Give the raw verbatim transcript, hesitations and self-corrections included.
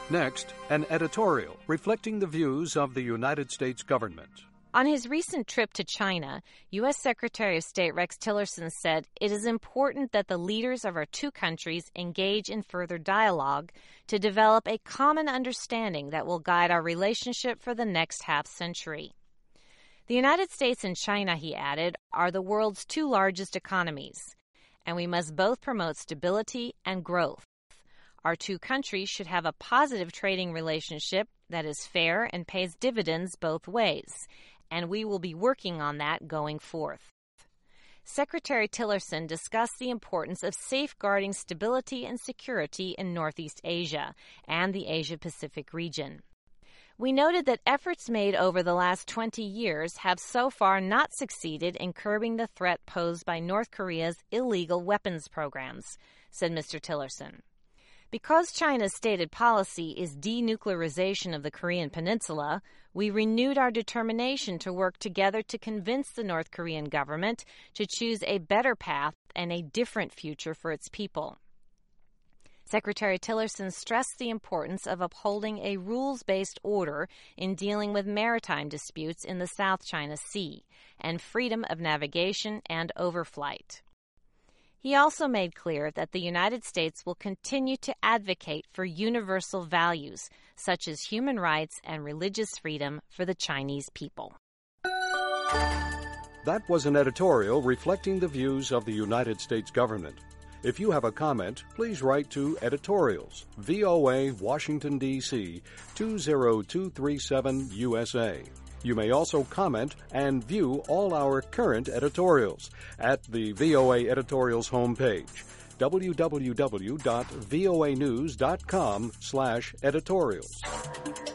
Next, an editorial reflecting the views of the United States government. On his recent trip to China, U S Secretary of State Rex Tillerson said it is important that the leaders of our two countries engage in further dialogue to develop a common understanding that will guide our relationship for the next half-century. The United States and China, he added, are the world's two largest economies, and we must both promote stability and growth. Our two countries should have a positive trading relationship that is fair and pays dividends both ways, and we will be working on that going forth. Secretary Tillerson discussed the importance of safeguarding stability and security in Northeast Asia and the Asia-Pacific region. We noted that efforts made over the last twenty years have so far not succeeded in curbing the threat posed by North Korea's illegal weapons programs, said Mister Tillerson. Because China's stated policy is denuclearization of the Korean peninsula, we renewed our determination to work together to convince the North Korean government to choose a better path and a different future for its people. Secretary Tillerson stressed the importance of upholding a rules-based order in dealing with maritime disputes in the South China Sea and freedom of navigation and overflight. He also made clear that the United States will continue to advocate for universal values, such as human rights and religious freedom for the Chinese people. That was an editorial reflecting the views of the United States government. If you have a comment, please write to Editorials, V O A, Washington, D C two zero two three seven, U S A. You may also comment and view all our current editorials at the V O A Editorials homepage, w w w dot voa news dot com slash editorials.